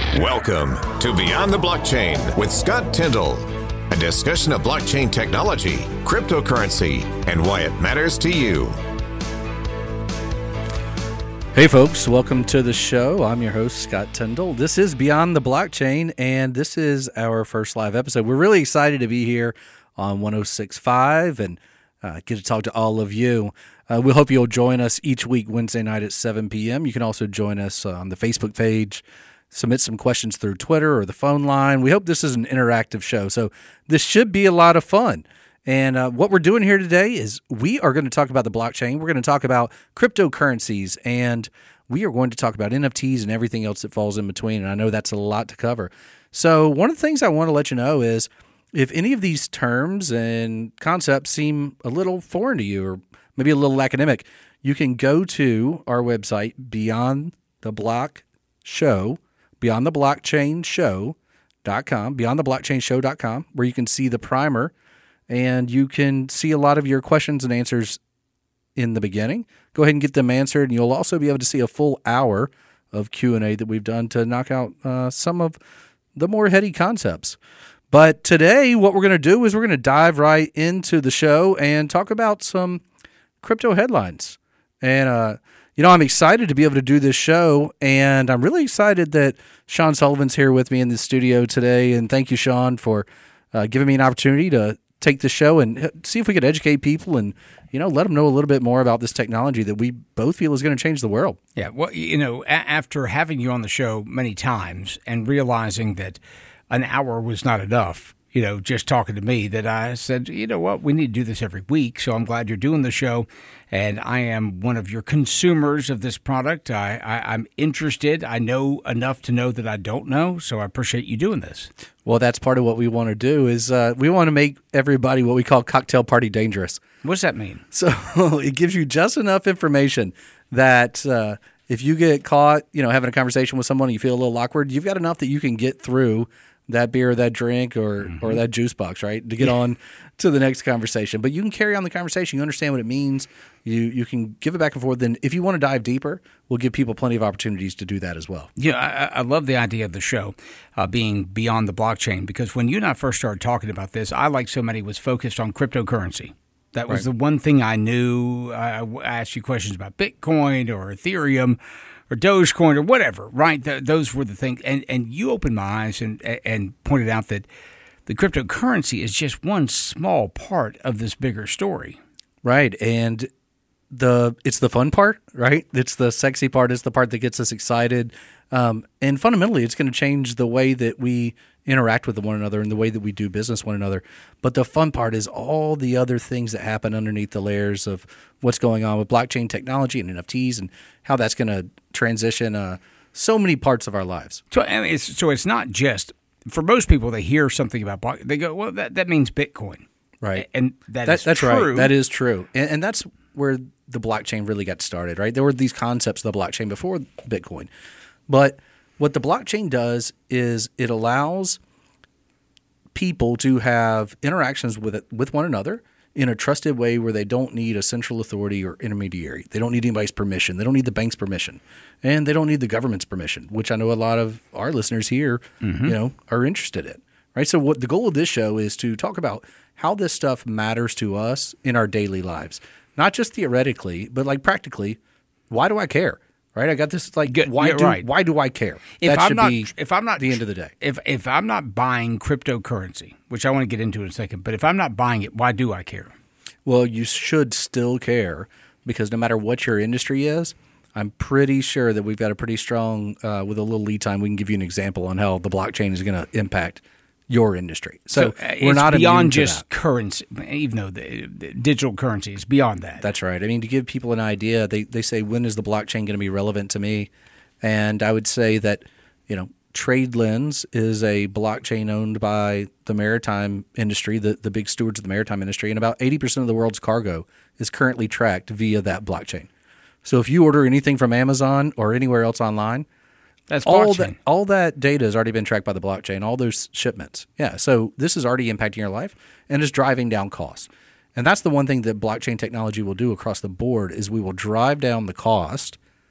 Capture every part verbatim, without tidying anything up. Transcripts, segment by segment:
Welcome to Beyond the Blockchain with Scott Tyndall, a discussion of blockchain technology, cryptocurrency, and why it matters to you. Hey folks, welcome to the show. I'm your host, Scott Tyndall. This is Beyond the Blockchain, and this is our first live episode. We're really excited to be here on one oh six point five and uh, get to talk to all of you. Uh, we hope you'll join us each week, Wednesday night at seven p.m. You can also join us on the Facebook page, submit some questions through Twitter or the phone line. We hope this is an interactive show, so this should be a lot of fun. And uh, what we're doing here today is we are going to talk about the blockchain. We're going to talk about cryptocurrencies, and we are going to talk about N F Ts and everything else that falls in between. And I know that's a lot to cover. So one of the things I want to let you know is if any of these terms and concepts seem a little foreign to you or maybe a little academic, you can go to our website, Beyond the Block Show, Beyond the Blockchain Show dot com, Beyond the Blockchain Show dot com, where you can see the primer. And you can see a lot of your questions and answers in the beginning. Go ahead and get them answered, and you'll also be able to see a full hour of Q and A that we've done to knock out uh, some of the more heady concepts. But today, what we're going to do is we're going to dive right into the show and talk about some crypto headlines. And, uh, you know, I'm excited to be able to do this show, and I'm really excited that Sean Sullivan's here with me in the studio today. And thank you, Sean, for uh, giving me an opportunity to take the show and see if we could educate people and, you know, let them know a little bit more about this technology that we both feel is going to change the world. Yeah, well, you know, a- after having you on the show many times and realizing that an hour was not enough, you know, just talking to me, that I said, you know what, we need to do this every week. So I'm glad you're doing the show. And I am one of your consumers of this product. I, I, I'm interested. I know enough to know that I don't know. So I appreciate you doing this. Well, that's part of what we want to do is uh, we want to make everybody what we call cocktail party dangerous. What's that mean? So it gives you just enough information that uh, if you get caught, you know, having a conversation with someone and you feel a little awkward, you've got enough that you can get through that beer, or that drink, or mm-hmm. or that juice box, right, to get yeah. on to the next conversation. But you can carry on the conversation. You understand what it means. You you can give it back and forth. Then if you want to dive deeper, we'll give people plenty of opportunities to do that as well. Yeah, I, I love the idea of the show uh, being beyond the blockchain, because when you and I first started talking about this, I, like so many, was focused on cryptocurrency. That was right. the one thing I knew. I, I asked you questions about Bitcoin or Ethereum or Dogecoin or whatever, right? Th- those were the things. And and you opened my eyes and and pointed out that the cryptocurrency is just one small part of this bigger story. Right. And the it's the fun part, right? It's the sexy part. It's the part that gets us excited. Um, and fundamentally, it's going to change the way that we interact with one another and the way that we do business with one another. But the fun part is all the other things that happen underneath the layers of what's going on with blockchain technology and N F Ts and how that's going to transition uh, so many parts of our lives. So, I mean, it's, so it's not just, for most people, they hear something about blockchain, they go, well, that, that means Bitcoin. Right. And that, that is that's true. right. That is true. And, and that's where the blockchain really got started, right? There were these concepts of the blockchain before Bitcoin. But what the blockchain does is it allows people to have interactions with with one another in a trusted way where they don't need a central authority or intermediary. They don't need anybody's permission. They don't need the bank's permission. And they don't need the government's permission, which I know a lot of our listeners here, mm-hmm. you know, are interested in. Right? So what the goal of this show is to talk about how this stuff matters to us in our daily lives. Not just theoretically, but like practically, why do I care? Right? I got this like why yeah, do right. why do I care? If that I'm should not be if I'm not the end of the day. If if I'm not buying cryptocurrency, which I want to get into in a second, but if I'm not buying it, why do I care? Well, you should still care, because no matter what your industry is, I'm pretty sure that we've got a pretty strong uh, with a little lead time, we can give you an example on how the blockchain is going to impact your industry. So, so uh, we're it's not beyond just that. currency, even though the, the digital currency is beyond that. That's right. I mean, to give people an idea, they, they say, when is the blockchain going to be relevant to me? And I would say that, you know, TradeLens is a blockchain owned by the maritime industry, the, the big stewards of the maritime industry, and about eighty percent of the world's cargo is currently tracked via that blockchain. So if you order anything from Amazon or anywhere else online, That's all blockchain. that all that data has already been tracked by the blockchain, all those shipments. Yeah, so this is already impacting your life and is driving down costs. And that's the one thing that blockchain technology will do across the board is we will drive down the cost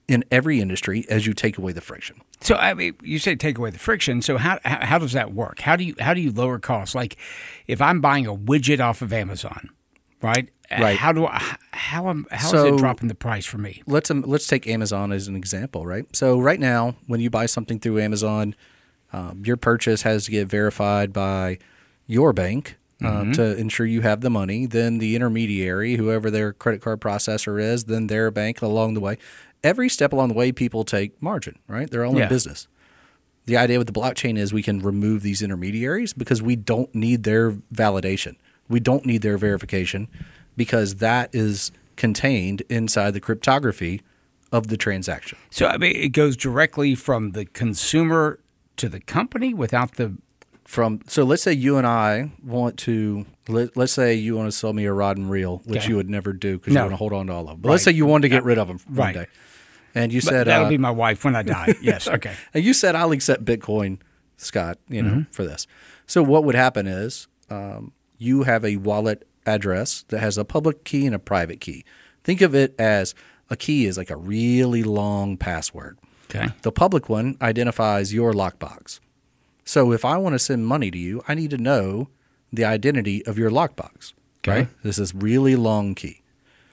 in every industry as you take away the friction. So I mean, you say take away the friction. So how how, how does that work? How do you how do you lower costs? Like, if I'm buying a widget off of Amazon, right? Right. How do I, how am how So- is it dropping the price for me? Let's um, let's take Amazon as an example, right? So right now, when you buy something through Amazon, um, your purchase has to get verified by your bank um, to ensure you have the money. Then the intermediary, whoever their credit card processor is, then their bank along the way. Every step along the way, people take margin, right? They're all Yeah. in business. The idea with the blockchain is we can remove these intermediaries because we don't need their validation. We don't need their verification because that is contained inside the cryptography of the transaction. So I mean, it goes directly from the consumer to the company without the From so let's say you and I want to let, let's say you want to sell me a rod and reel, which Okay. you would never do because No. you want to hold on to all of them. But let's say Right. you wanted to get rid of them one Right. day, and you but said that'll uh, be my wife when I die. Yes. Okay. and you said I'll accept Bitcoin, Scott, you know, Mm-hmm. for this. So what would happen is um, you have a wallet address that has a public key and a private key. Think of it as a key is like a really long password. Okay. The public one identifies your lockbox. So if I want to send money to you, I need to know the identity of your lockbox. Okay. Right? This is really long key.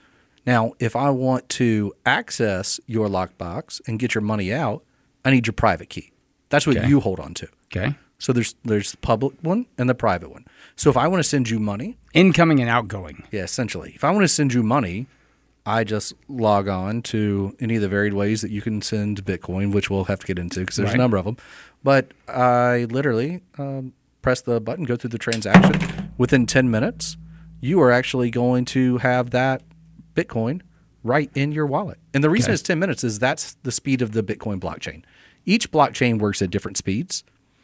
Now, if I want to access your lockbox and get your money out, I need your private key. That's what Okay. you hold on to. Okay. So there's there's the public one and the private one. So if I want to send you money, Incoming and outgoing. yeah, essentially, if I want to send you money, I just log on to any of the varied ways that you can send Bitcoin, which we'll have to get into because there's Right. a number of them. But I literally um, press the button, go through the transaction. Within ten minutes, you are actually going to have that Bitcoin right in your wallet. And the reason Okay. it's ten minutes is that's the speed of the Bitcoin blockchain. Each blockchain works at different speeds.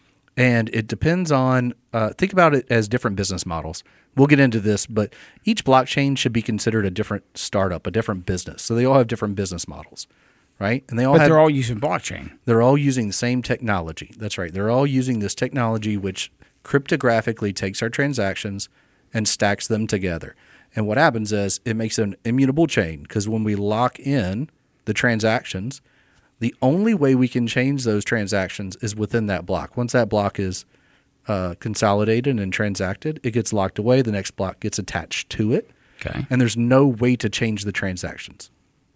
And it depends on, uh, think about it as different business models. We'll get into this, but each blockchain should be considered a different startup, a different business. So they all have different business models, right? And they all But have, they're all using blockchain. they're all using the same technology. That's right. They're all using this technology which cryptographically takes our transactions and stacks them together. And what happens is it makes an immutable chain because when we lock in the transactions, the only way we can change those transactions is within that block. Once that block is uh, consolidated and transacted, it gets locked away. The next block gets attached to it. Okay. And there's no way to change the transactions.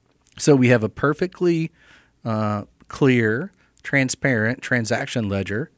So we have a perfectly uh, clear, transparent transaction ledger.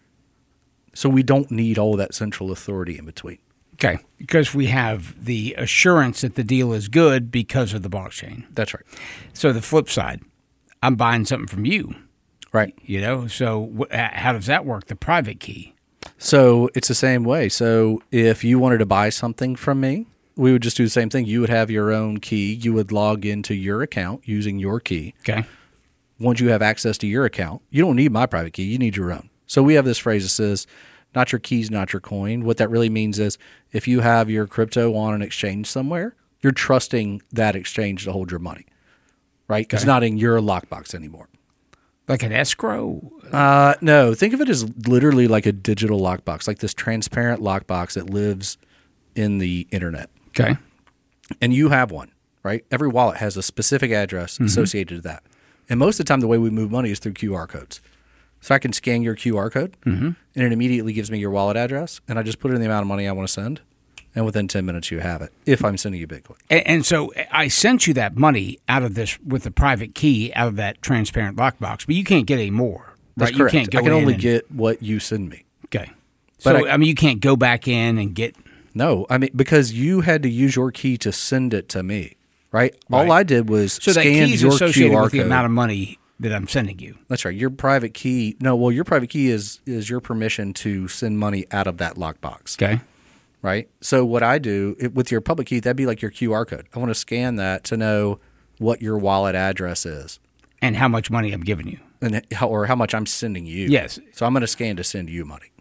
So we don't need all that central authority in between. Okay. Because we have the assurance that the deal is good because of the blockchain. That's right. So the flip side, I'm buying something from you, Right. you know? So wh- how does that work? The private key. So it's the same way. So if you wanted to buy something from me, we would just do the same thing. You would have your own key. You would log into your account using your key. Okay. Once you have access to your account, you don't need my private key. You need your own. So we have this phrase that says, not your keys, not your coin. What that really means is if you have your crypto on an exchange somewhere, you're trusting that exchange to hold your money, right? It's Okay. not in your lockbox anymore. Like an escrow? Uh, no, think of it as literally like a digital lockbox, like this transparent lockbox that lives in the internet. Okay. And you have one, right? Every wallet has a specific address Mm-hmm. associated to that. And most of the time, the way we move money is through Q R codes. So I can scan your Q R code, Mm-hmm. and it immediately gives me your wallet address, and I just put in the amount of money I want to send, and within ten minutes you have it, if I'm sending you Bitcoin. And, and so I sent you that money out of this with the private key out of that transparent lockbox, but you can't get any more, That's right? correct. You can't go I can in only and- get what you send me. Okay. But So, I, I- mean, you can't go back in and get. No, I mean, because you had to use your key to send it to me, right? All Right. I did was So that scan key is your associated Q R with the code. amount of money that I'm sending you. That's right. Your private key. No, well, your private key is is your permission to send money out of that lockbox, Okay. right? So what I do it, with your public key, that'd be like your Q R code. I want to scan that to know what your wallet address is And how much money I'm giving you. and how, or how much I'm sending you. Yes. So I'm going to scan to send you money.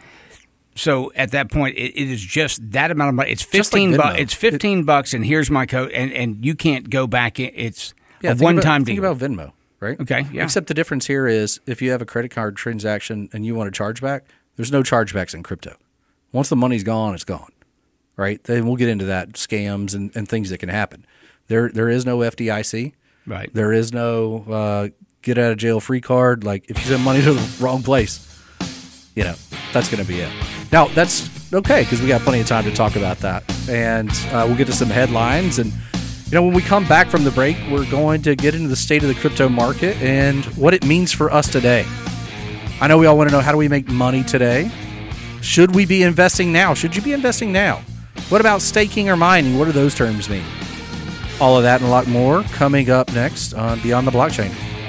So at that point, it, it is just that amount of money. It's Just like fifteen bucks. Venmo. It's fifteen bucks, and here's my code, and, and you can't go back in. It's a think one about- time Think deal. about Venmo, right? Okay, yeah. Except the difference here is if you have a credit card transaction and you want to charge back, there's no chargebacks in crypto. Once the money's gone, it's gone, right? Then we'll get into that scams and, and things that can happen. There there is no F D I C. Right. There is no uh, get out of jail free card. Like if you send money to the wrong place, you know, that's going to be it. Now, that's okay because we got plenty of time to talk about that. And uh, we'll get to some headlines. And, you know, when we come back from the break, we're going to get into the state of the crypto market and what it means for us today. I know we all want to know, how do we make money today? Should we be investing now? Should you be investing now? What about staking or mining? What do those terms mean? All of that and a lot more coming up next on Beyond the Blockchain.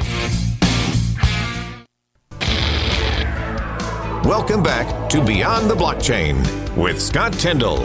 Welcome back to Beyond the Blockchain with Scott Tyndall.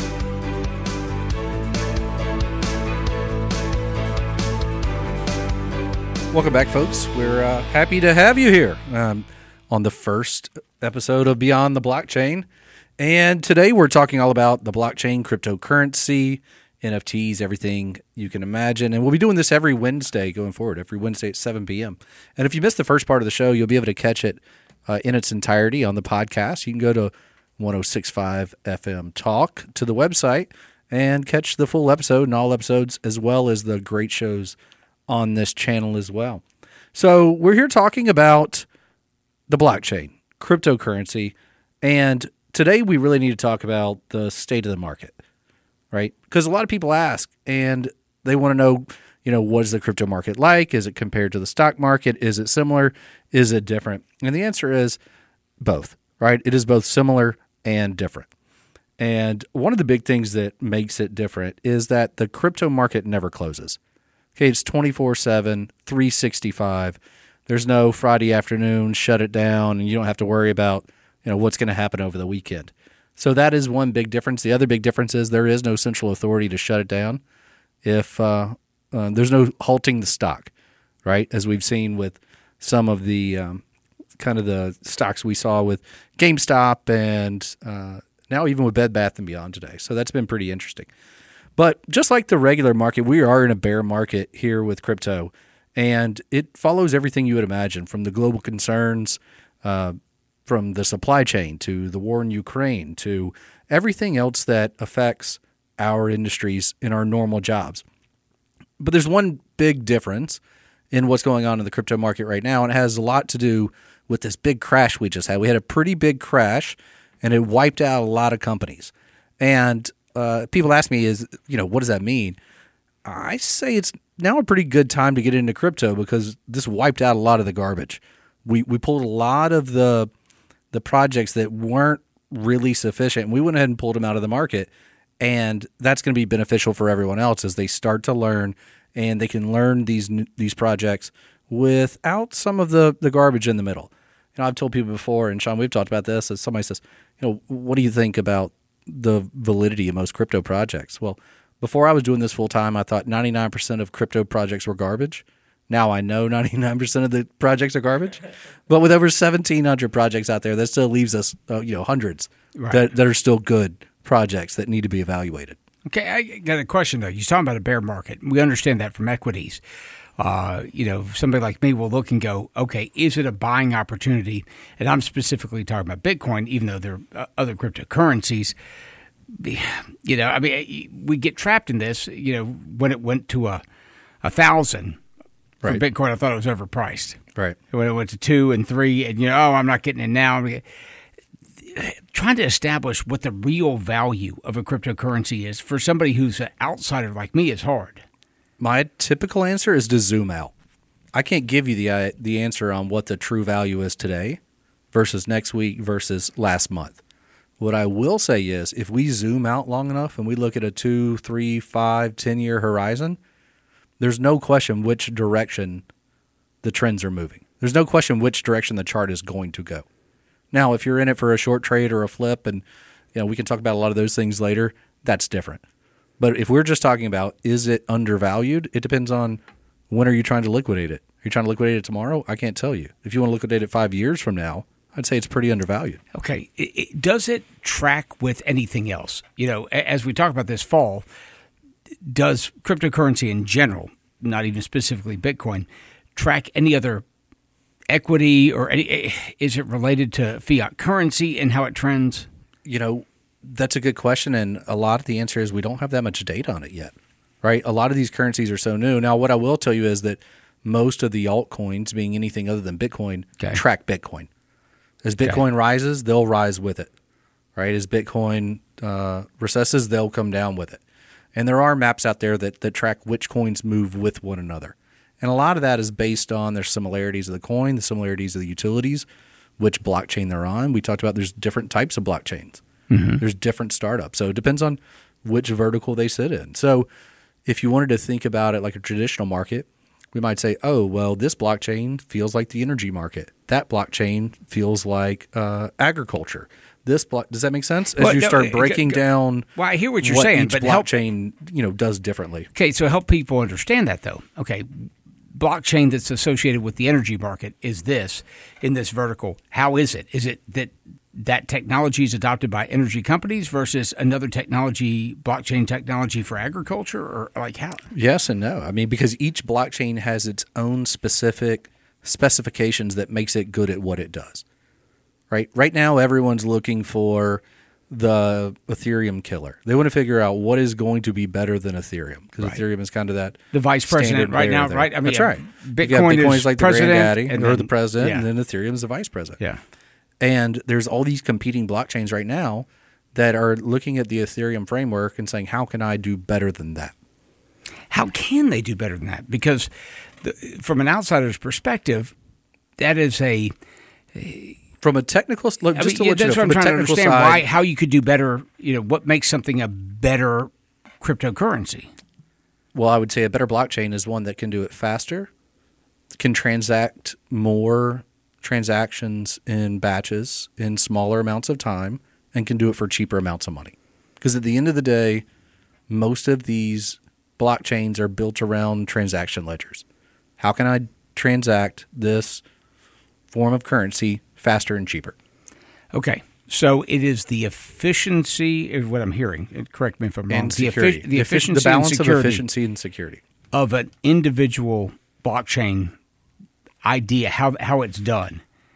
Welcome back, folks. We're uh, happy to have you here um, on the first episode of Beyond the Blockchain. And today we're talking all about the blockchain, cryptocurrency, N F Ts, everything you can imagine. And we'll be doing this every Wednesday going forward, every Wednesday at seven p.m. And if you missed the first part of the show, you'll be able to catch it uh, in its entirety on the podcast. You can go to one oh six point five F M Talk to the website and catch the full episode and all episodes, as well as the great shows on this channel as well. So we're here talking about the blockchain, cryptocurrency, and today we really need to talk about the state of the market, right? Because a lot of people ask, and they want to know, you know, what is the crypto market like? Is it compared to the stock market? Is it similar? Is it different? And the answer is both, right? It is both similar and different. And one of the big things that makes it different is that the crypto market never closes. Okay, it's twenty-four seven, three sixty-five. There's no Friday afternoon, shut it down, and you don't have to worry about, you know, what's going to happen over the weekend. So that is one big difference. The other big difference is there is no central authority to shut it down. If uh, uh, there's no halting the stock, right? As we've seen with some of the um, kind of the stocks we saw with GameStop and uh, now even with Bed Bath and Beyond today. So that's been pretty interesting. But just like the regular market, we are in a bear market here with crypto, and it follows everything you would imagine, from the global concerns, uh, from the supply chain to the war in Ukraine to everything else that affects our industries in our normal jobs. But there's one big difference in what's going on in the crypto market right now, and it has a lot to do with this big crash we just had. We had a pretty big crash, and it wiped out a lot of companies. And uh, people ask me, is you know, what does that mean? I say it's now a pretty good time to get into crypto because this wiped out a lot of the garbage. We we pulled a lot of the the projects that weren't really sufficient, and we went ahead and pulled them out of the market. And that's going to be beneficial for everyone else as they start to learn, and they can learn these these projects without some of the, the garbage in the middle. You know, I've told people before, and Sean, we've talked about this, as somebody says, you know, what do you think about the validity of most crypto projects? Well, before I was doing this full time, I thought ninety-nine percent of crypto projects were garbage. Now I know ninety-nine percent of the projects are garbage, but with over seventeen hundred projects out there, that still leaves us, uh, you know, hundreds right. that, that are still good projects that need to be evaluated. Okay, I got a question though. You're talking about a bear market. We understand that from equities. Uh, you know, somebody like me will look and go, okay, is it a buying opportunity? And I'm specifically talking about Bitcoin, even though there are other cryptocurrencies. You know, I mean, we get trapped in this. You know, when it went to a a thousand for right. Bitcoin, I thought it was overpriced. Right. When it went to two and three, and you know, oh, I'm not getting in now. Trying to establish what the real value of a cryptocurrency is for somebody who's an outsider like me is hard. My typical answer is to zoom out. I can't give you the uh, the answer on what the true value is today versus next week versus last month. What I will say is if we zoom out long enough and we look at a two, three, five, ten-year horizon, there's no question which direction the trends are moving. There's no question which direction the chart is going to go. Now, if you're in it for a short trade or a flip, and you know we can talk about a lot of those things later, that's different. But if we're just talking about is it undervalued, it depends on when are you trying to liquidate it. Are you trying to liquidate it tomorrow? I can't tell you. If you want to liquidate it five years from now, I'd say it's pretty undervalued. Okay. It, it, does it track with anything else? You know, as we talk about this fall, does cryptocurrency in general, not even specifically Bitcoin, track any other equity or any, is it related to fiat currency and how it trends? You know, that's a good question, and a lot of the answer is we don't have that much data on it yet. right? A lot of these currencies are so new. Now, what I will tell you is that most of the altcoins, being anything other than Bitcoin, okay. track Bitcoin. As Bitcoin okay. rises, they'll rise with it, right? As Bitcoin uh, recesses, they'll come down with it. And there are maps out there that, that track which coins move with one another. And a lot of that is based on their similarities of the coin, the similarities of the utilities, which blockchain they're on. We talked about there's different types of blockchains. Mm-hmm. There's different startups. So it depends on which vertical they sit in. So if you wanted to think about it like a traditional market, we might say, oh, well, this blockchain feels like the energy market. That blockchain feels like uh, agriculture. This block does that make sense? As well, you no, start breaking go, go, down, well, I hear what you're what saying, each but blockchain help, you know does differently. Okay, so help people understand that though. Okay, blockchain that's associated with the energy market is this in this vertical. How is it? Is it that that technology is adopted by energy companies versus another technology, blockchain technology for agriculture, or like how? Yes and no. I mean, because each blockchain has its own specific specifications that makes it good at what it does. Right? Right now, everyone's looking for the Ethereum killer. They want to figure out what is going to be better than Ethereum, because right. Ethereum is kind of that the vice president right now, there. right? I mean, that's right. Bitcoin, Bitcoin is, is like the president, granddaddy and or then, the president, yeah. and then Ethereum is the vice president. Yeah. And there's all these competing blockchains right now that are looking at the Ethereum framework and saying, how can I do better than that? How can they do better than that? Because the, from an outsider's perspective, that is a... a From a technical, look, just I mean, to let that's you know, what I'm trying to understand. side, why, how you could do better? You know, what makes something a better cryptocurrency? Well, I would say a better blockchain is one that can do it faster, can transact more transactions in batches in smaller amounts of time, and can do it for cheaper amounts of money. Because at the end of the day, most of these blockchains are built around transaction ledgers. How can I transact this form of currency faster and cheaper? Okay, so it is the efficiency of what I'm hearing. Correct me if I'm wrong. And security. The, effi- the efficiency, the balance and security of efficiency and security of an individual blockchain idea. How how it's done.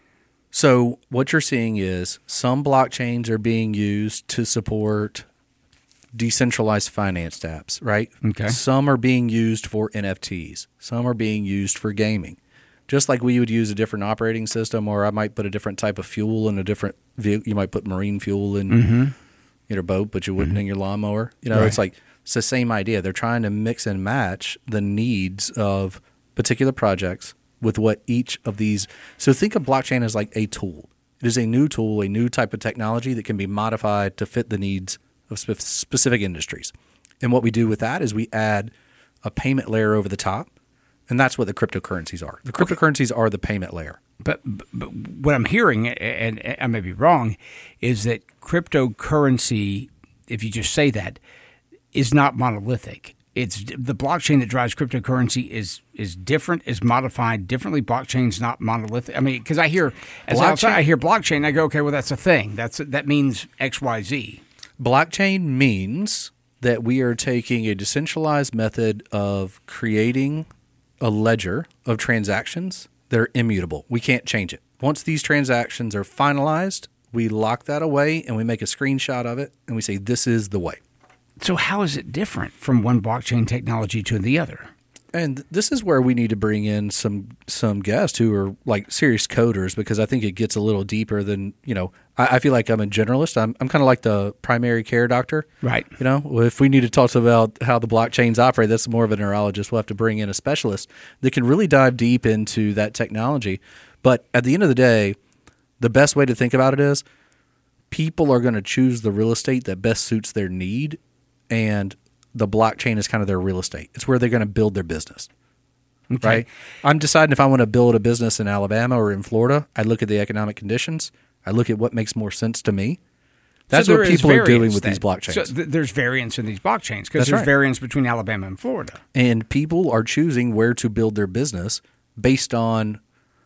So what you're seeing is some blockchains are being used to support decentralized finance apps, right? Okay. Some are being used for N F Ts. Some are being used for gaming. Just like we would use a different operating system, or I might put a different type of fuel in a different vehicle. You might put marine fuel in mm-hmm. your boat, but you wouldn't mm-hmm. in your lawnmower. You know, right. It's like it's the same idea. They're trying to mix and match the needs of particular projects with what each of these. So think of blockchain as like a tool. It is a new tool, a new type of technology that can be modified to fit the needs of spe- specific industries. And what we do with that is we add a payment layer over the top. And that's what the cryptocurrencies are. The cryptocurrencies okay. are the payment layer. But, but what I'm hearing, and I may be wrong, is that cryptocurrency, if you just say that, is not monolithic. It's the blockchain that drives cryptocurrency is is different, is modified differently. Blockchain's not monolithic. I mean, because I hear as outside, I hear blockchain, I go, okay, well, that's a thing. That's that means X, Y, Z. Blockchain means that we are taking a decentralized method of creating a ledger of transactions that are immutable. We can't change it. Once these transactions are finalized, we lock that away and we make a screenshot of it and we say, this is the way. So how is it different from one blockchain technology to the other? And this is where we need to bring in some some guests who are like serious coders, because I think it gets a little deeper than, you know, I, I feel like I'm a generalist. I'm I'm kind of like the primary care doctor. Right. You know, if we need to talk about how the blockchains operate, that's more of a neurologist. We'll have to bring in a specialist that can really dive deep into that technology. But at the end of the day, the best way to think about it is people are going to choose the real estate that best suits their need, and the blockchain is kind of their real estate. It's where they're going to build their business, okay. Right? I'm deciding if I want to build a business in Alabama or in Florida. I look at the economic conditions. I look at what makes more sense to me. That's so what people are doing with then. these blockchains. So th- there's variance in these blockchains because there's right. variance between Alabama and Florida. And people are choosing where to build their business based on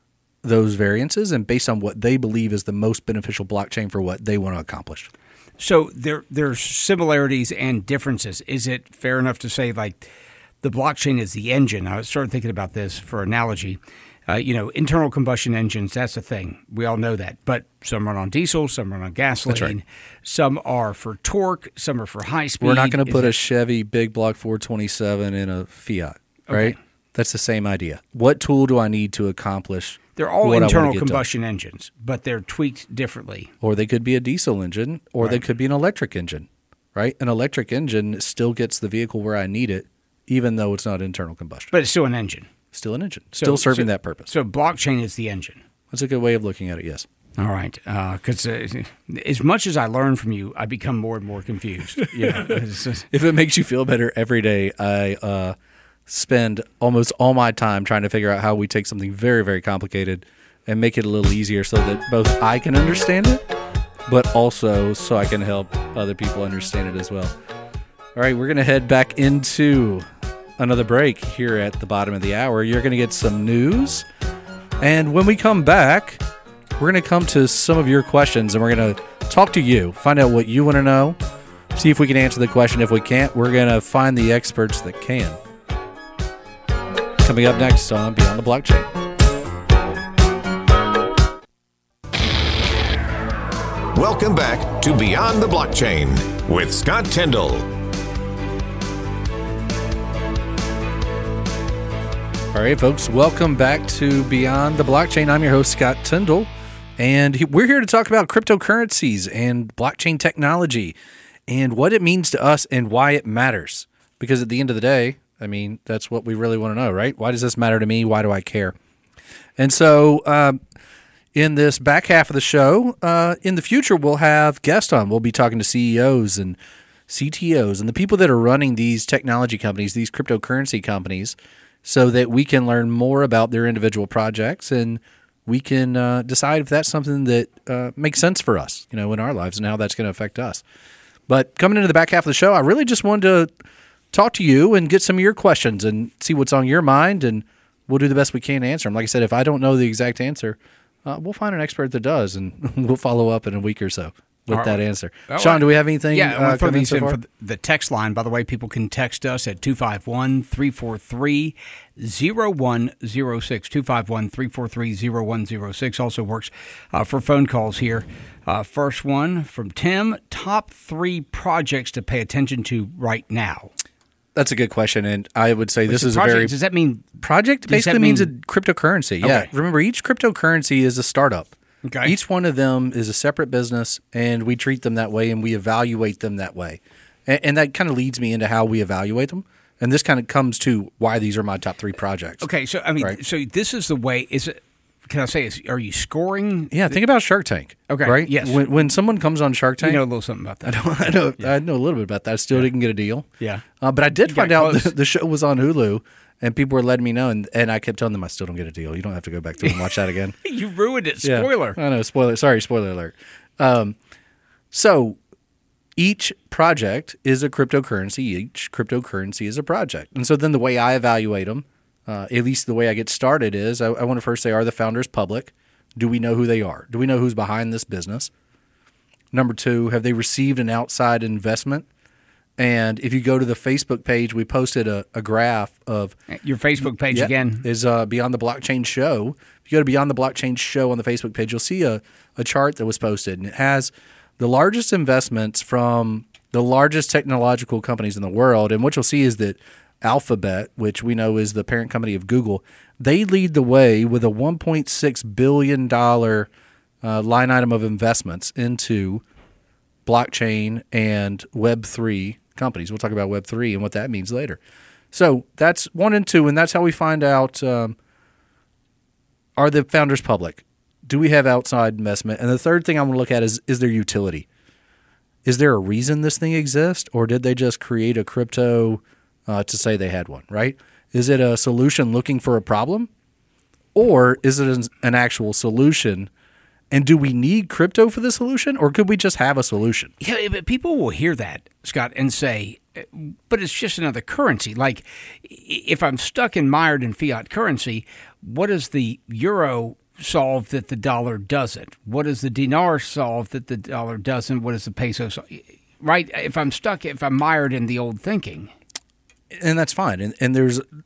those variances and based on what they believe is the most beneficial blockchain for what they want to accomplish. So there, there's similarities and differences. Is it fair enough to say, like, the blockchain is the engine? I started thinking about this for analogy. Uh, you know, internal combustion engines, that's a thing. We all know that. But some run on diesel, some run on gasoline. That's right. Some are for torque, some are for high speed. We're not going to put Is a Chevy big block four twenty-seven in a Fiat, right? Okay. That's the same idea. What tool do I need to accomplish? They're all what I wanna internal get done? combustion engines, but they're tweaked differently. Or they could be a diesel engine, or they Right. could be an electric engine, right? An electric engine still gets the vehicle where I need it, even though it's not internal combustion. But it's still an engine. Still an engine, So- still serving so- that purpose. So blockchain is the engine. That's a good way of looking at it, yes. All right, because uh, as much as I learn from you, I become more and more confused. You know, it's just- If it makes you feel better every day, I uh, spend almost all my time trying to figure out how we take something very, very complicated and make it a little easier so that both I can understand it, but also so I can help other people understand it as well. All right, we're going to head back into another break here at the bottom of the hour. You're going to get some news. And when we come back, we're going to come to some of your questions and we're going to talk to you, find out what you want to know, see if we can answer the question. If we can't, we're going to find the experts that can. Coming up next on Beyond the Blockchain. Welcome back to Beyond the Blockchain with Scott Tyndall. All right, folks, welcome back to Beyond the Blockchain. I'm your host, Scott Tyndall, and he- we're here to talk about cryptocurrencies and blockchain technology and what it means to us and why it matters. Because at the end of the day, I mean, that's what we really want to know, right? Why does this matter to me? Why do I care? And so um, in this back half of the show, uh, in the future, we'll have guests on. We'll be talking to C E Os and C T Os and the people that are running these technology companies, these cryptocurrency companies, so that we can learn more about their individual projects and we can uh, decide if that's something that uh, makes sense for us, you know, in our lives and how that's going to affect us. But coming into the back half of the show, I really just wanted to talk to you and get some of your questions and see what's on your mind, and we'll do the best we can to answer them. Like I said, if I don't know the exact answer, uh, we'll find an expert that does, and we'll follow up in a week or so with All that right. answer. All Sean, right. do we have anything? Yeah, I uh, want to throw come in these so in far? for the text line. By the way, people can text us at two five one, three four three, zero one zero six. two five one, three four three, zero one zero six also works uh, for phone calls here. Uh, first one from Tim. Top three projects to pay attention to right now. That's a good question, and I would say this So is project, a very Does that mean project. does Basically that means a mean- cryptocurrency. Yeah, Okay. remember each cryptocurrency is a startup. Okay. Each one of them is a separate business, and we treat them that way, and we evaluate them that way, and, and that kind of leads me into how we evaluate them. And this kind of comes to why these are my top three projects. Okay, so I mean, Right. so this is the way. Is it? Can I say? Is, are you scoring? Yeah, think about Shark Tank. Okay, right. yes. When, when someone comes on Shark You Tank, know a little something about that. I know, I know a little bit about that. I still didn't get a deal. Yeah. Uh, but I did You got find out close. the, the show was on Hulu, and people were letting me know, and, and I kept telling them I still don't get a deal. You don't have to go back through and watch that again. You ruined it. Yeah. Spoiler. I know, spoiler. Sorry, spoiler alert. Um, so each project is a cryptocurrency. Each cryptocurrency is a project. And so then the way I evaluate them, uh, at least the way I get started is I, I want to first say, are the founders public? Do we know who they are? Do we know who's behind this business? Number two, have they received an outside investment? And if you go to the Facebook page, we posted a, a graph of Your Facebook page yeah, again. is uh, Beyond the Blockchain Show. If you go to Beyond the Blockchain Show on the Facebook page, you'll see a, a chart that was posted, and it has the largest investments from the largest technological companies in the world. And what you'll see is that Alphabet, which we know is the parent company of Google, they lead the way with a one point six billion dollars uh, line item of investments into blockchain and Web three companies. We'll talk about Web three and what that means later. So that's one and two, and that's how we find out, um, are the founders public? Do we have outside investment? And the third thing I want to look at is, is their utility. Is there a reason this thing exists, or did they just create a crypto uh, to say they had one, right? Is it a solution looking for a problem, or is it an, an actual solution? And do we need crypto for the solution, or could we just have a solution? Yeah, but people will hear that, Scott, and say, but it's just another currency. Like, if I'm stuck and mired in fiat currency, what does the euro solve that the dollar doesn't? What does the dinar solve that the dollar doesn't? What does the peso solve? Right? If I'm stuck, if I'm mired in the old thinking. And that's fine. And, and there's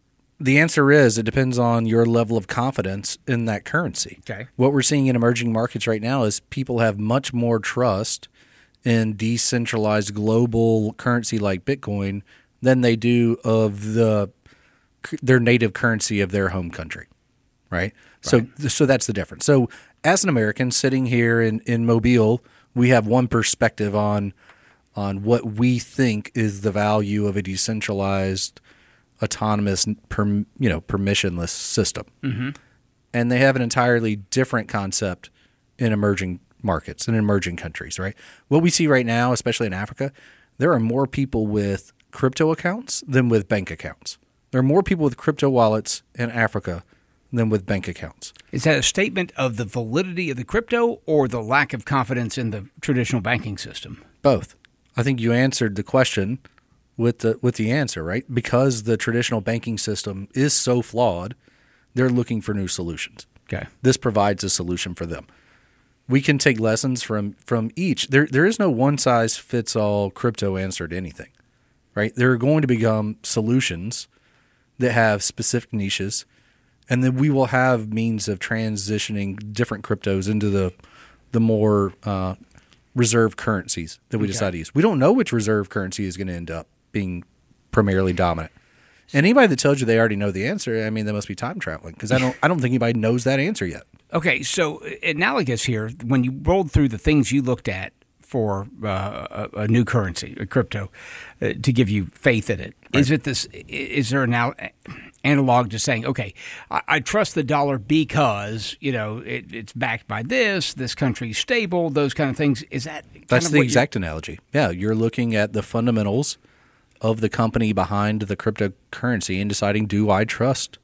The answer is it depends on your level of confidence in that currency. Okay. What we're seeing in emerging markets right now is people have much more trust in decentralized global currency like Bitcoin than they do of the their native currency of their home country, right? right? So so that's the difference. So as an American sitting here in, in Mobile, we have one perspective on on what we think is the value of a decentralized, autonomous, per, you know, permissionless system. Mm-hmm. And they have an entirely different concept in emerging markets and emerging countries, right? What we see right now, especially in Africa, there are more people with crypto accounts than with bank accounts. There are more people with crypto wallets in Africa than with bank accounts. Is that a statement of the validity of the crypto or the lack of confidence in the traditional banking system? Both. I think you answered the question with the with the answer, right? Because the traditional banking system is so flawed, they're looking for new solutions. Okay. This provides a solution for them. We can take lessons from from each. There there is no one size fits all crypto answer to anything, right? There are going to become solutions that have specific niches, and then we will have means of transitioning different cryptos into the the more uh, reserve currencies that we okay. decide to use. We don't know which reserve currency is going to end up being primarily dominant. And anybody that tells you they already know the answer, I mean, they must be time traveling because I don't I don't think anybody knows that answer yet. Okay, so analogous here, when you rolled through the things you looked at for uh, a, a new currency, a crypto, uh, to give you faith in it, right. is it this? Is there an al- analog to saying, okay, I, I trust the dollar because you know it, it's backed by this, this country's stable, those kind of things? Is that kind that's of the what exact analogy? Yeah, you're looking at the fundamentals of the company behind the cryptocurrency and deciding, do I trust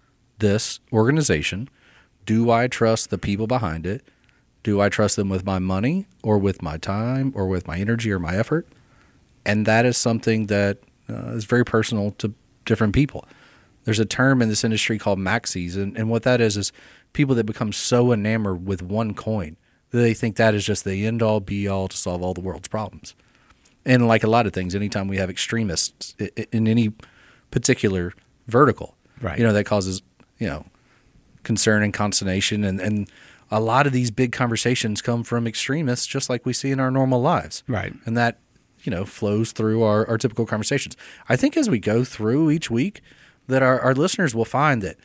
this organization? Do I trust the people behind it? Do I trust them with my money or with my time or with my energy or my effort? And that is something that uh, is very personal to different people. There's a term in this industry called maxis, and, and what that is is people that become so enamored with one coin that they think that is just the end-all, be-all to solve all the world's problems. And like a lot of things, anytime we have extremists in any particular vertical, right. you know, that causes, you know, concern and consternation. And, and a lot of these big conversations come from extremists, just like we see in our normal lives. Right. And that, you know, flows through our, our typical conversations. I think as we go through each week that our, our listeners will find that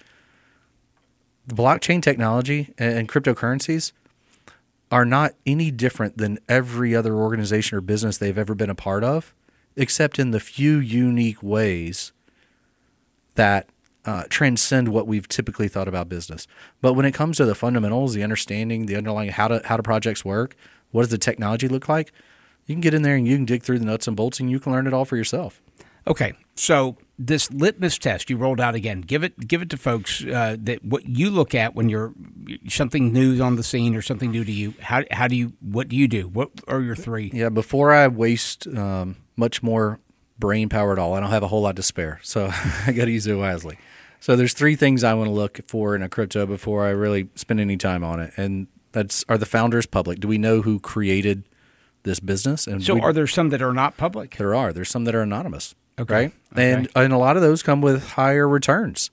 the blockchain technology and, and cryptocurrencies are not any different than every other organization or business they've ever been a part of, except in the few unique ways that uh, transcend what we've typically thought about business. But when it comes to the fundamentals, the understanding, the underlying how do, how do projects work, what does the technology look like, you can get in there and you can dig through the nuts and bolts and you can learn it all for yourself. Okay, so this litmus test you rolled out again, give it give it to folks uh, that what you look at when you're something new on the scene or something new to you. How how do you what do you do? What are your three? Yeah, before I waste um, much more brain power at all, I don't have a whole lot to spare, so I got to use it wisely. So there's three things I want to look for in a crypto before I really spend any time on it, and that's are the founders public? Do we know who created this business? And so we, are there some that are not public? There are. There's some that are anonymous. Okay. Right? Okay. And and a lot of those come with higher returns,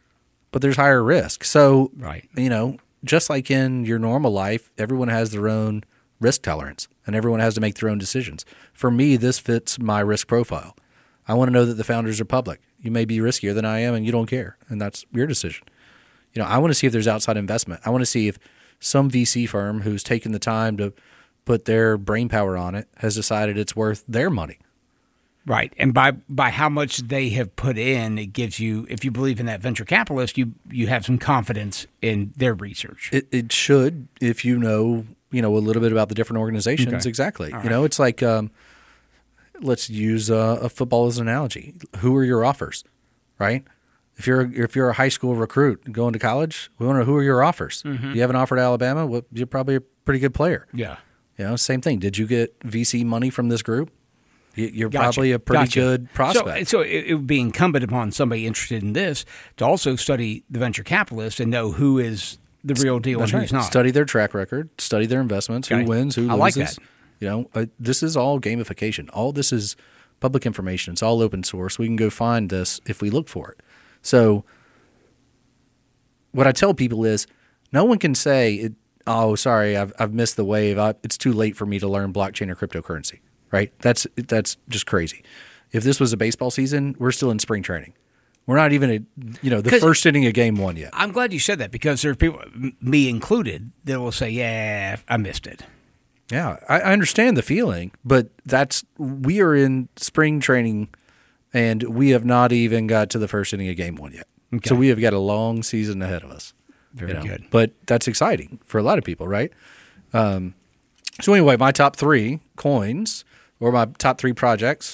but there's higher risk. So, right. you know, just like in your normal life, everyone has their own risk tolerance and everyone has to make their own decisions. For me, this fits my risk profile. I want to know that the founders are public. You may be riskier than I am and you don't care, and that's your decision. You know, I want to see if there's outside investment. I want to see if some V C firm who's taken the time to put their brain power on it has decided it's worth their money. Right. And by by how much they have put in, it gives you, if you believe in that venture capitalist, you you have some confidence in their research. It, it should, if you know, you know, a little bit about the different organizations. Okay. Exactly. All you know, right. it's like, um, let's use uh, a football as an analogy. Who are your offers, right? If you're if you're a high school recruit going to college, we want to know who are your offers. Mm-hmm. You have an offer to Alabama, well, you're probably a pretty good player. Yeah. You know, same thing. Did you get V C money from this group? You're Gotcha. probably a pretty Gotcha. good prospect. So, so it, it would be incumbent upon somebody interested in this to also study the venture capitalist and know who is the real deal That's and right. who's not. Study their track record, study their investments, Okay. who wins, who I loses. like that. You know, uh, this is all gamification. All this is public information. It's all open source. We can go find this if we look for it. So what I tell people is no one can say, it, oh, sorry, I've, I've missed the wave. I, it's too late for me to learn blockchain or cryptocurrency, right? That's that's just crazy. If this was a baseball season, we're still in spring training. We're not even, a, you know, the first inning of game one yet. I'm glad you said that because there's people, me included, that will say, yeah, I missed it. Yeah, I, I understand the feeling, but that's we are in spring training, and we have not even got to the first inning of game one yet. Okay. So we have got a long season ahead of us. Very you know? good. But that's exciting for a lot of people, right? Um, so anyway, my top three coins or my top three projects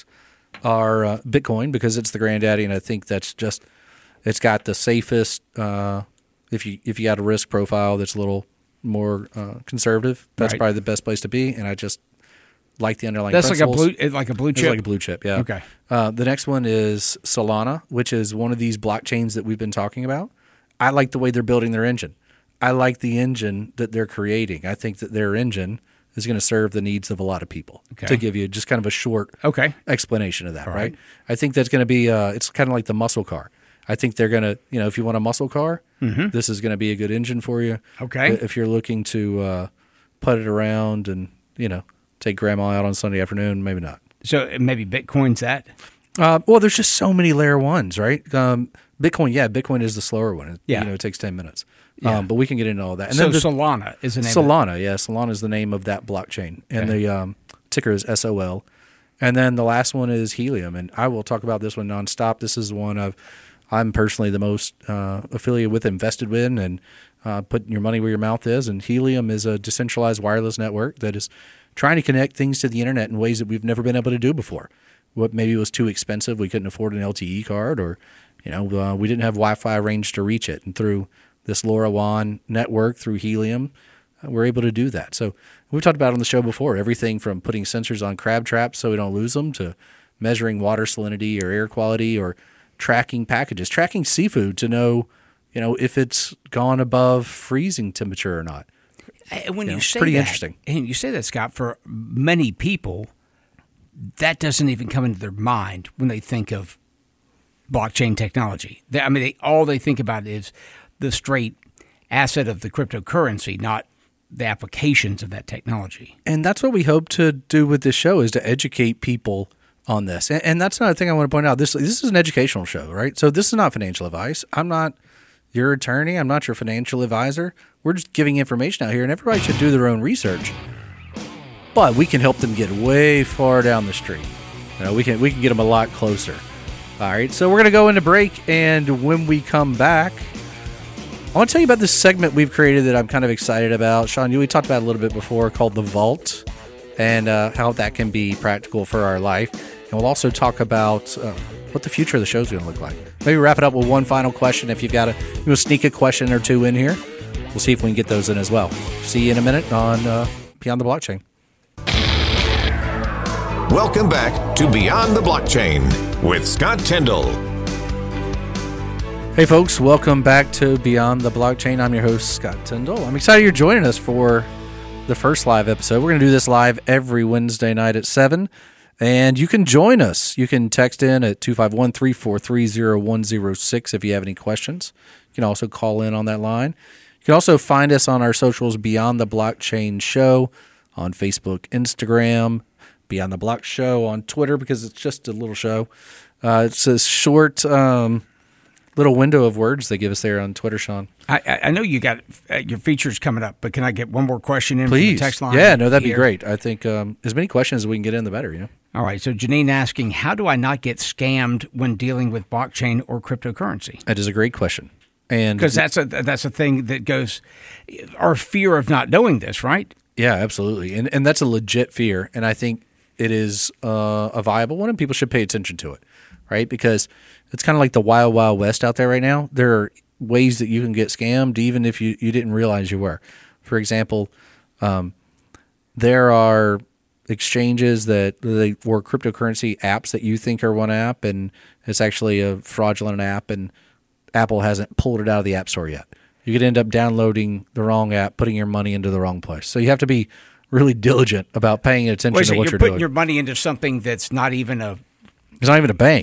are uh, Bitcoin because it's the granddaddy, and I think that's just it's got the safest. Uh, if you if you got a risk profile that's a little more uh, conservative, that's right. probably the best place to be. And I just like the underlying. That's principles. like a blue, like a blue chip. It's like a blue chip, yeah. Okay. Uh, the next one is Solana, which is one of these blockchains that we've been talking about. I like the way they're building their engine. I like the engine that they're creating. I think that their engine is going to serve the needs of a lot of people. Okay. To give you just kind of a short okay. explanation of that, right. right? I think that's going to be, uh, it's kind of like the muscle car. I think they're going to, you know, if you want a muscle car, mm-hmm. this is going to be a good engine for you. Okay. If you're looking to uh, put it around and, you know, take grandma out on Sunday afternoon, maybe not. So maybe Bitcoin's that? Uh, well, there's just so many layer ones, right? Um, Bitcoin, yeah, Bitcoin is the slower one. It, yeah. You know, it takes ten minutes. Yeah. Um, but we can get into all that. And so then the, Solana is the name Solana, of it? yeah. Solana is the name of that blockchain. And okay. the um, ticker is S O L. And then the last one is Helium. And I will talk about this one nonstop. This is one of I'm personally the most uh, affiliated with, invested in, and uh, putting your money where your mouth is. And Helium is a decentralized wireless network that is trying to connect things to the internet in ways that we've never been able to do before. What maybe was too expensive, we couldn't afford an L T E card, or you know, uh, we didn't have Wi-Fi range to reach it. And through this LoRaWAN network, through Helium, uh, we're able to do that. So we've talked about it on the show before, everything from putting sensors on crab traps so we don't lose them, to measuring water salinity or air quality, or tracking packages, tracking seafood to know, you know, if it's gone above freezing temperature or not. When you, you know, say pretty that, interesting. And you say that, Scott, for many people, that doesn't even come into their mind when they think of blockchain technology. They, I mean, they, all they think about is the straight asset of the cryptocurrency, not the applications of that technology. And that's what we hope to do with this show, is to educate people on this. And, and that's another thing I want to point out. This this is an educational show, right? So this is not financial advice. I'm not your attorney. I'm not your financial advisor. We're just giving information out here, and everybody should do their own research. But we can help them get way far down the street. You know, we can we can get them a lot closer. All right, so we're going to go into break, and when we come back, I want to tell you about this segment we've created that I'm kind of excited about. Sean, you we talked about it a little bit before, called The Vault, and uh, how that can be practical for our life. And we'll also talk about uh, what the future of the show is going to look like. Maybe wrap it up with one final question. If you've got a you know, sneak a question or two in here, we'll see if we can get those in as well. See you in a minute on uh, Beyond the Blockchain. Welcome back to Beyond the Blockchain with Scott Tyndall. Hey folks, welcome back to Beyond the Blockchain. I'm your host, Scott Tyndall. I'm excited you're joining us for the first live episode. We're going to do this live every Wednesday night at seven, and you can join us. You can text in at two five one, three four three, zero one zero six if you have any questions. You can also call in on that line. You can also find us on our socials, Beyond the Blockchain Show, on Facebook, Instagram, Beyond the Block Show on Twitter, because it's just a little show. Uh, it's a short um, little window of words they give us there on Twitter, Sean. I, I know you got uh, your features coming up, but can I get one more question in Please. from the text line? Yeah, no, that'd here? be great. I think um, as many questions as we can get in, the better, you know? All right, so Janine asking, how do I not get scammed when dealing with blockchain or cryptocurrency? That is a great question. And because that's a that's a thing that goes, our fear of not knowing this, right? Yeah, absolutely. And and that's a legit fear, and I think it is uh, a viable one, and people should pay attention to it, right? Because it's kind of like the wild, wild west out there right now. There are ways that you can get scammed even if you, you didn't realize you were. For example, um, there are exchanges that they were cryptocurrency apps that you think are one app, and it's actually a fraudulent app, and Apple hasn't pulled it out of the App Store yet. You could end up downloading the wrong app, putting your money into the wrong place. So you have to be really diligent about paying attention Wait, to so what you're you're putting doing. your money into something that's not even a... It's not even a bank.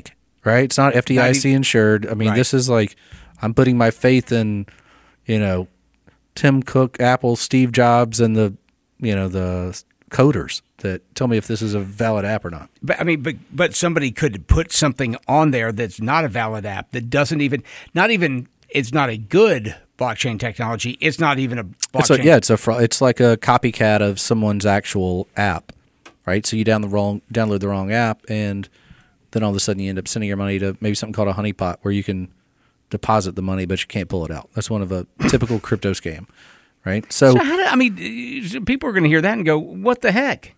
right? It's not F D I C even, insured. I mean, right. this is like I'm putting my faith in, you know, Tim Cook, Apple, Steve Jobs, and the, you know, the coders that tell me if this is a valid app or not. But I mean, but but somebody could put something on there that's not a valid app, that doesn't even, not even, it's not a good blockchain technology. It's not even a blockchain. It's a, yeah, it's a it's like a copycat of someone's actual app, right? So you down the wrong download the wrong app, and then all of a sudden you end up sending your money to maybe something called a honeypot, where you can deposit the money, but you can't pull it out. That's one of a typical crypto scam. Right. So, so how do, I mean, people are going to hear that and go, what the heck?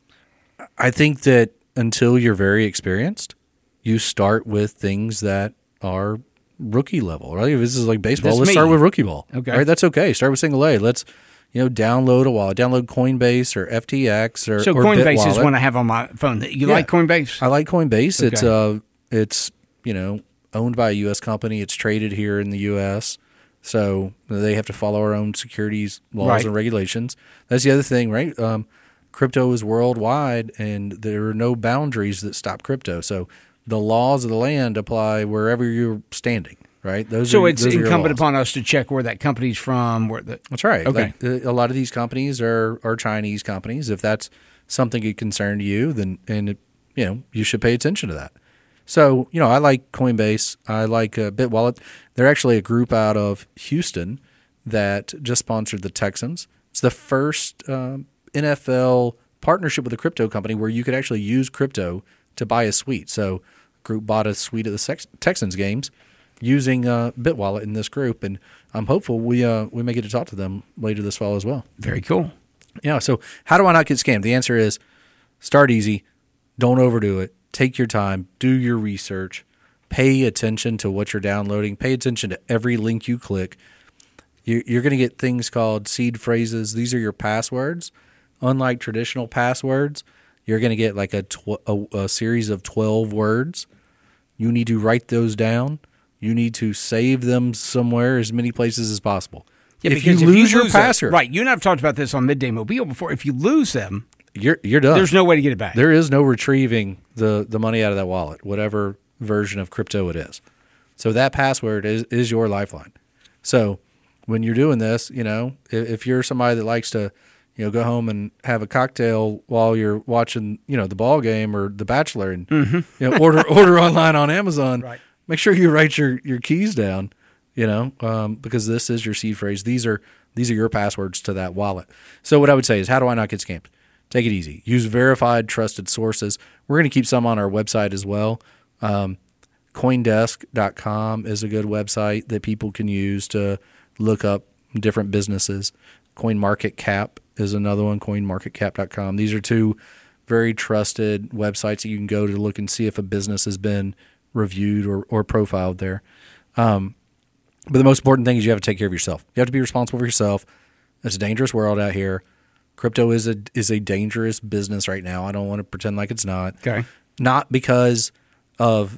I think that until you're very experienced, you start with things that are rookie level, right? If this is like baseball, That's let's me. start with rookie ball. Okay. Right. That's okay. Start with single A. Let's, you know, download a wallet, download Coinbase or F T X or, So or Coinbase BitWallet. is one I have on my phone. You Yeah. like Coinbase? I like Coinbase. Okay. It's, uh, it's, you know, owned by a U S company. It's traded here in the U S, so they have to follow our own securities laws Right. and regulations. That's the other thing, right? Um, crypto is worldwide, and there are no boundaries that stop crypto. So the laws of the land apply wherever you're standing, right? Those So are, it's those are your incumbent laws. upon us to check where that company's from. Where the That's right. Okay. Like, uh, a lot of these companies are, are Chinese companies. If that's something of concern to you, then and it, you know you should pay attention to that. So, you know, I like Coinbase. I like uh, BitWallet. They're actually a group out of Houston that just sponsored the Texans. It's the first um, N F L partnership with a crypto company where you could actually use crypto to buy a suite. So, a group bought a suite of the Sex- Texans games using uh, BitWallet in this group, and I'm hopeful we uh, we may get to talk to them later this fall as well. Very cool. Yeah. So, how do I not get scammed? The answer is start easy, don't overdo it. Take your time, do your research, pay attention to what you're downloading, pay attention to every link you click. You're going to get things called seed phrases. These are your passwords. Unlike traditional passwords, you're going to get like a, tw- a, a series of twelve words. You need to write those down. You need to save them somewhere, as many places as possible. Yeah, if you because lose your them- password, right? You and I've talked about this on Midday Mobile before. If you lose them, you're you're done. there's no way to get it back. There is no retrieving the, the money out of that wallet, whatever version of crypto it is. So that password is, is your lifeline. So when you're doing this, you know, if, if you're somebody that likes to, you know, go home and have a cocktail while you're watching, you know, the ball game or The Bachelor, and Mm-hmm. you know, order order online on Amazon, Right. make sure you write your, your keys down, you know, um, because this is your seed phrase. These are these are your passwords to that wallet. So what I would say is, how do I not get scammed? Take it easy. Use verified, trusted sources. We're going to keep some on our website as well. Um, Coindesk dot com is a good website that people can use to look up different businesses. CoinMarketCap is another one, coin market cap dot com. These are two very trusted websites that you can go to look and see if a business has been reviewed or, or profiled there. Um, but the most important thing is you have to take care of yourself. You have to be responsible for yourself. It's a dangerous world out here. Crypto is a is a dangerous business right now. I don't want to pretend like it's not. Okay. Not because of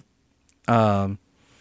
um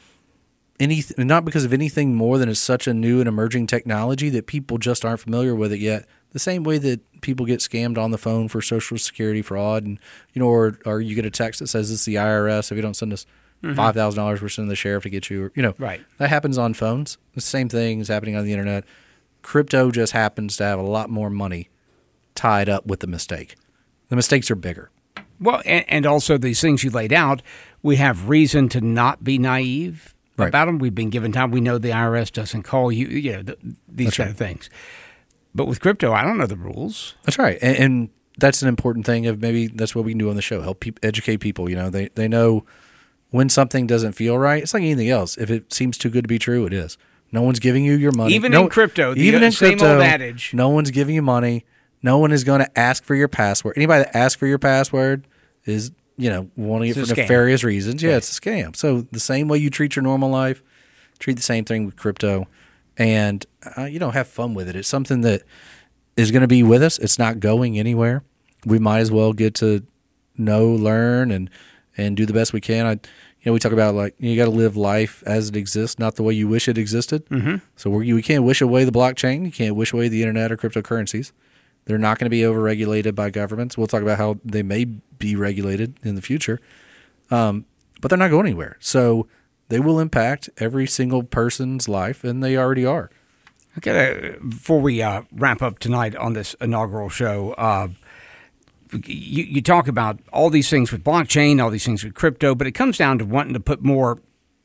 any not because of anything more than it's such a new and emerging technology that people just aren't familiar with it yet. The same way that people get scammed on the phone for Social Security fraud, and you know, or or you get a text that says it's the I R S. If you don't send us five thousand dollars, we're sending the sheriff to get you. Or, you know, Right. that happens on phones. The same thing is happening on the internet. Crypto just happens to have a lot more money tied up with the mistake. The mistakes are bigger. Well, and, and also these things you laid out, we have reason to not be naive Right. about them. We've been given time. We know the I R S doesn't call you, you know, the, these That's kind right. of things. But with crypto, I don't know the rules. That's right, and, and that's an important thing. Of maybe that's what we can do on the show: help peop educate people. You know, they they know when something doesn't feel right. It's like anything else. If it seems too good to be true, it is. No one's giving you your money. Even no, in crypto, the even in same crypto, old adage. no one's giving you money. No one is going to ask for your password. Anybody that asks for your password is, you know, wanting it It's for a scam. nefarious reasons. Yeah, Right. it's a scam. So the same way you treat your normal life, treat the same thing with crypto, and uh, you know, have fun with it. It's something that is going to be with us. It's not going anywhere. We might as well get to know, learn, and and do the best we can. I, you know, we talk about like you got to live life as it exists, not the way you wish it existed. Mm-hmm. So we we can't wish away the blockchain. You can't wish away the internet or cryptocurrencies. They're not going to be overregulated by governments. We'll talk about how they may be regulated in the future. Um, but they're not going anywhere. So they will impact every single person's life, and they already are. Okay, before we uh, wrap up tonight on this inaugural show, uh, you, you talk about all these things with blockchain, all these things with crypto, but it comes down to wanting to put more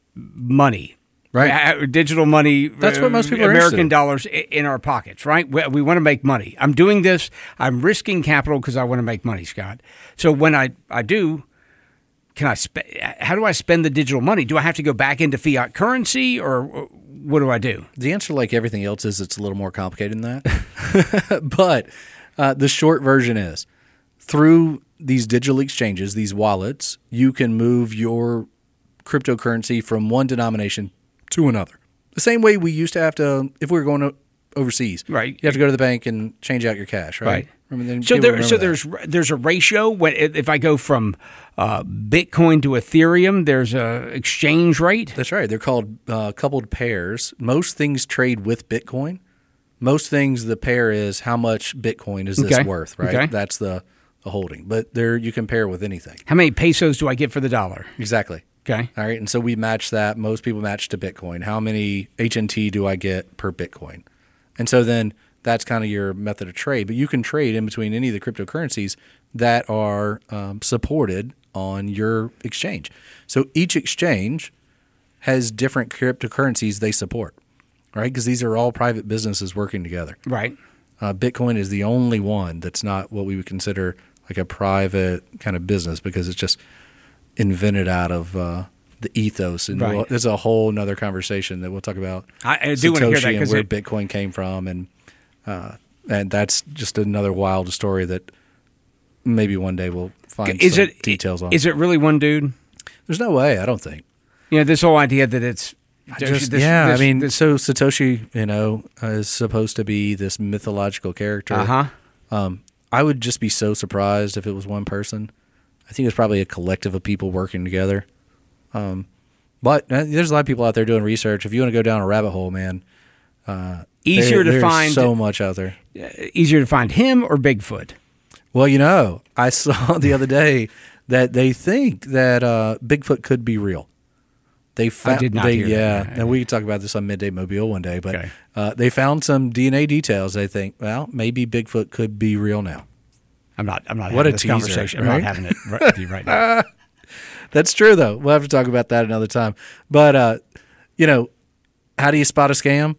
money, right? Uh, digital money. That's what most people are American interested in. dollars in our pockets, right? We, we want to make money. I'm doing this. I'm risking capital because I want to make money, Scott. So when I, I do, can I spe- how do I spend the digital money? Do I have to go back into fiat currency, or what do I do? The answer, like everything else, is it's a little more complicated than that. But uh, the short version is, through these digital exchanges, these wallets, you can move your cryptocurrency from one denomination to another. The same way we used to have to, if we were going to overseas, right? You have to go to the bank and change out your cash, right? Right. Remember, so there, so that. there's there's a ratio when if I go from uh, Bitcoin to Ethereum, there's a exchange rate. That's right. They're called uh, coupled pairs. Most things trade with Bitcoin. Most things, the pair is how much Bitcoin is this okay. worth, right? Okay. That's the, the holding. But there you can pair with anything. How many pesos do I get for the dollar? Exactly. Okay. All right. And so we match that. Most people match to Bitcoin. How many H N T do I get per Bitcoin? And so then that's kind of your method of trade. But you can trade in between any of the cryptocurrencies that are um, supported on your exchange. So each exchange has different cryptocurrencies they support, right? Because these are all private businesses working together. Right. Uh, Bitcoin is the only one that's not what we would consider like a private kind of business, because it's just invented out of uh, the ethos. And right. we'll, there's a whole nother conversation that we'll talk about. I, I do want to hear that, and where it, Bitcoin came from, and uh, and that's just another wild story that maybe one day we'll find is some it, details on. Is it really one dude? There's no way. I don't think. You know, this whole idea that it's just, this, yeah. this, I mean, this, so Satoshi, you know, uh, is supposed to be this mythological character. Uh huh. Um, I would just be so surprised if it was one person. I think it was probably a collective of people working together. Um, but uh, there's a lot of people out there doing research. If you want to go down a rabbit hole, man, uh, easier there, to find so much out there. Easier to find him or Bigfoot? Well, you know, I saw the other day that they think that uh, Bigfoot could be real. They found, I did not they, hear yeah, that. and we could talk about this on Midday Mobile one day. But okay. uh, they found some D N A details. They think, well, maybe Bigfoot could be real now. I'm not. I'm not what having a this teaser, conversation. right? I'm not having it right with you right now. That's true, though. We'll have to talk about that another time. But uh, you know, how do you spot a scam?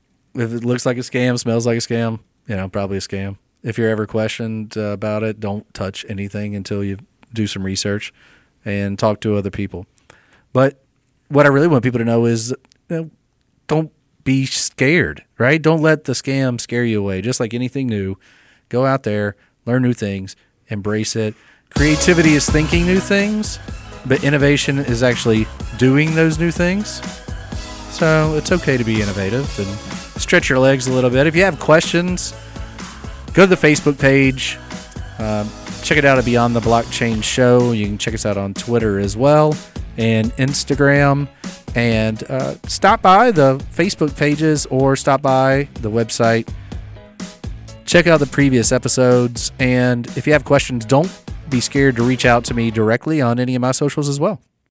If it looks like a scam, smells like a scam, you know, probably a scam. If you're ever questioned uh, about it, don't touch anything until you do some research and talk to other people. But what I really want people to know is, you know, don't be scared, right? Don't let the scam scare you away. Just like anything new, go out there, learn new things, embrace it. Creativity is thinking new things, but innovation is actually doing those new things. So it's okay to be innovative and stretch your legs a little bit. If you have questions, go to the Facebook page. Um, check it out at Beyond the Blockchain Show. You can check us out on Twitter as well and Instagram. And uh, stop by the Facebook pages or stop by the website. Check out the previous episodes. And if you have questions, don't be scared to reach out to me directly on any of my socials as well.